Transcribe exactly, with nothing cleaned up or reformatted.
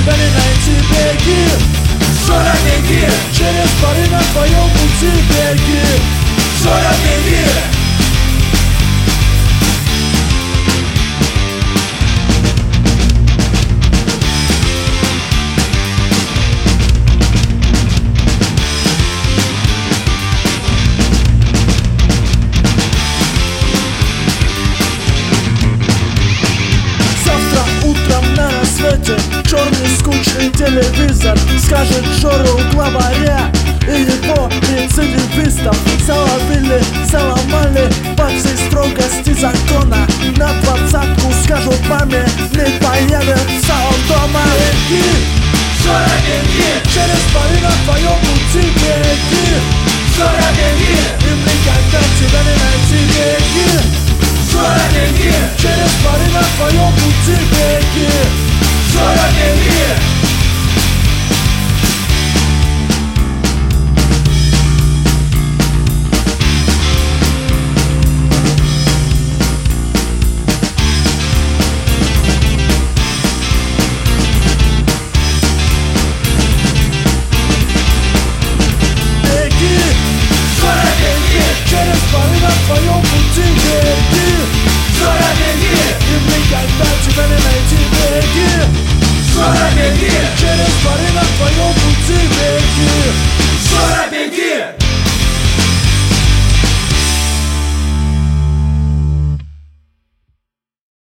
тебя не найти, беги. Жора, беги, Через пары на твоем пути, беги. Жора, беги. Черный скучный телевизор скажет Жору главаря, и его рецидивистов заловили, заломали по всей строгости закона. На двадцатку скажут маме, не появится он дома. Беги, Жора, беги, через пары на твоем пути, беги. Жора, беги, Им никогда тебя не найти, беги. Жора, беги, Через пары на твоем пути,